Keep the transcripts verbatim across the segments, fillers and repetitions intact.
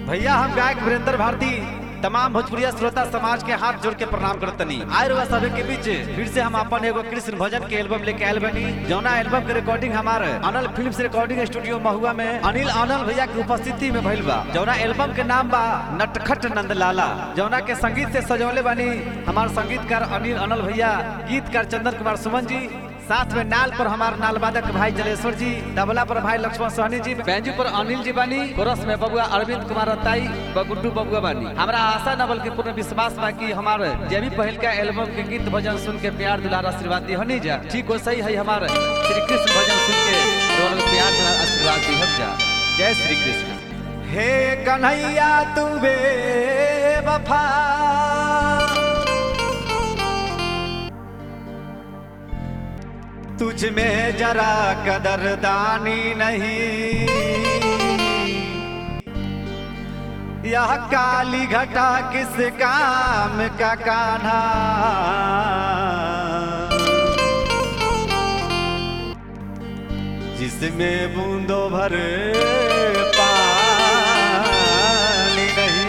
भैया हम गायक वीरेंद्र भारती तमाम भोजपुरिया श्रोता समाज के हाथ जोड़ के प्रणाम करतनी। आए रुआ सभी के बीच फिर से हम अपन एगो कृष्ण भजन के एल्बम लेके आयल बनी। जौना एल्बम के रिकॉर्डिंग हमारे अनल फिल्म्स रिकॉर्डिंग स्टूडियो महुआ में अनिल अनल भैया की उपस्थिति में भइल बा। जौना एल्बम के नाम बा नटखट नंदलाला। जौना के संगीत से सजौले बनी हमारे संगीतकार अनिल अनल भैया, गीतकार चंदन कुमार सुमन जी, साथ में नाल पर हमारे नाल वादक भाई जलेश्वर जी, तबला पर भाई लक्ष्मण सोहनी जी, बैंजू पर अनिल जी बानी, कोरस में बबुआ अरविंद कुमार रताई व गुड्डू बबुआ बानी। हमारा आशा न बल्कि पूर्ण विश्वास बा कि हमारे जे भी पहल का एल्बम के गीत भजन सुन के प्यार दुलार आशीर्वाद दी हनी जा। ठीक हो सही है हमारे श्री कृष्ण भजन सुन के प्यार दुलार आशीर्वाद दी हम जा। जय श्री कृष्ण। हे कन्हैया तू बेवफा, तुझ में जरा कदरदानी नहीं, यह काली घटा किस काम का कान्हा, जिसमें बूंदों भर पानी नहीं।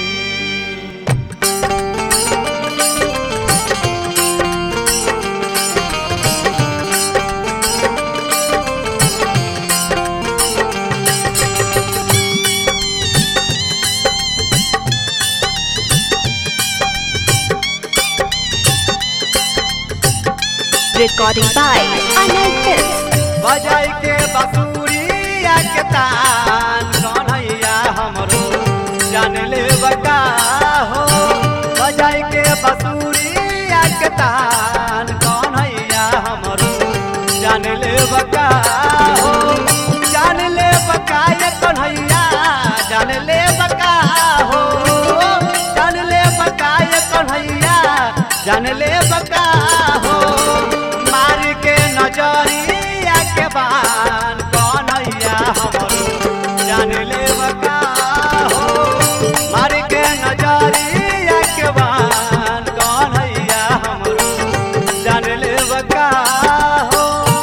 Recording by Anil Films. बजाई के बसुरिया के तान कन्हैया हमरो जान ले बका हो। बजाई के बसुरिया के तान कन्हैया हमरो जान ले बका हो। जान ले बका ये कन्हैया जान ले बका हो। जान ले बका ये कन्हैया जान ले बका हो। मार के नजरिया के बान कन्हैया हमरो जान ले बका हो। मार के नजरिया के बान कन्हैया हमरो जान ले बका हो।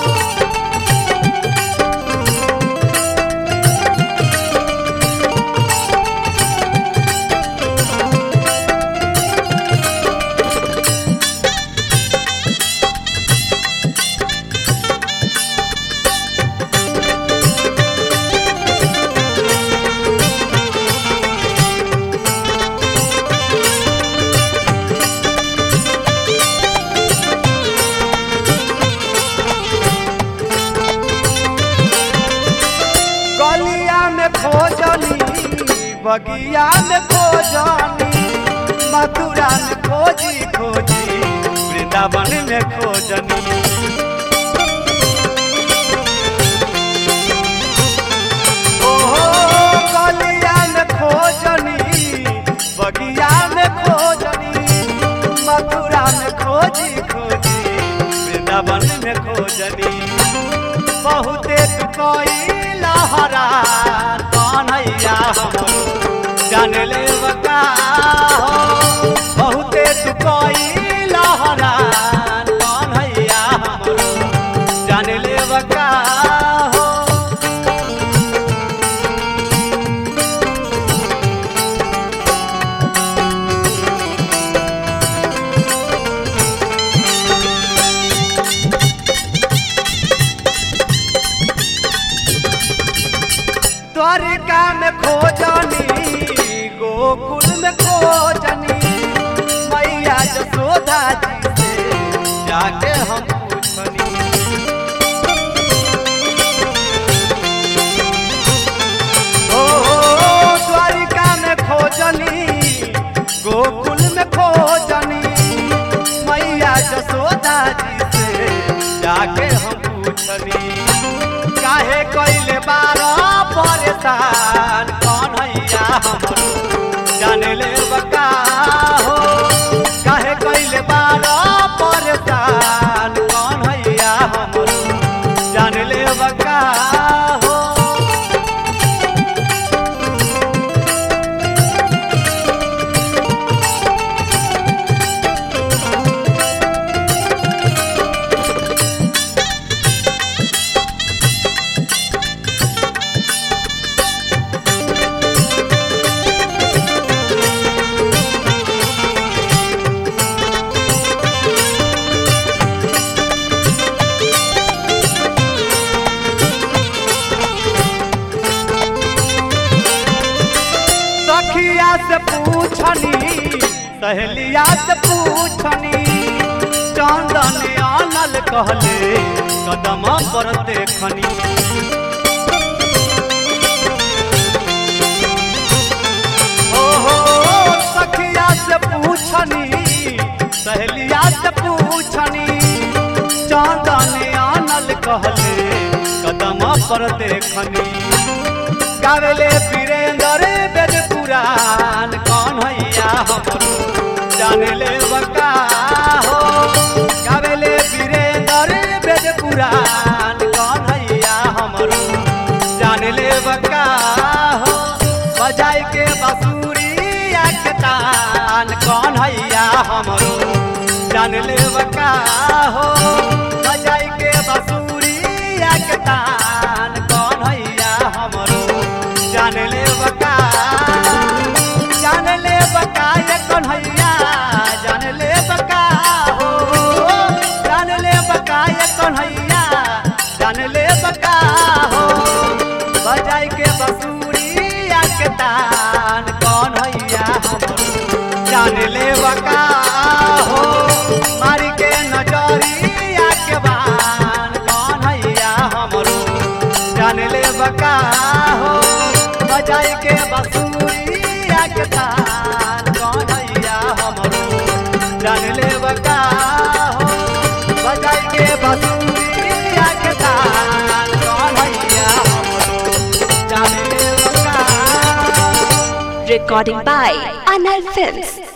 बगिया में खोजनी, मथुरा में खोजी खोजी, वृंदावन में खोजनी। ओहो गलिया में खोजनी, बगिया में खोजनी, मथुरा में खोजी खोजी, वृंदावन में खोजनी। बहुते कोई लहरा कन्हैया हमरो जान ले बका हो। बहुते तू कोई लहरा कन्हैया हमरो जान ले बका हो। द्वारिका में खोजनी, गोकुल में खोजनी, मैया जसोदा जी से जाके हम पूछनी। ओ द्वारिका में खोजनी, गोकुल में खोजनी, मैया जसोदा जी से जाके हम पूछनी। काहे कइले बारा परेशान कन्हैया हमरो जान ले बका हो। काहे कइले बारा परेशान कन्हैया हमरो जान ले बका हो। से पूछनी सहेलिया से पूछनी चंदन आनल कहले कदम पर देखनी ओहो सखिया से पूछनी सहेलिया से पूछनी चंदन आनल कहले कदम पर देखनी गावेले वीरेंद्र वेद पुराण कौन हैया हमरो जाने ले बका हो गावेले वीरेंद्र वेद पुराण कौन हैया हमरो जाने ले बका हो बजाई के बांसुरी के तान कौन हैया हमरो जाने ले बका हो बजाई के बांसुरी के तान कौन हैया हमरो जान ले बका जान ले बका ये कन्हैया जान ले बका हो जान ले बका ये कन्हैया जान ले बका हो बजाई के बांसुरी के तान कन्हैया हमरो जान ले बका हो मारी के नजरिया के बान कन्हैया हमरो जान ले बका हो बजाई के बांसुरी के तान कन्हैया हमरो जान ले बका हो बजाई के बांसुरी के तान कन्हैया हमरो जान ले बका Recording by Anal Films.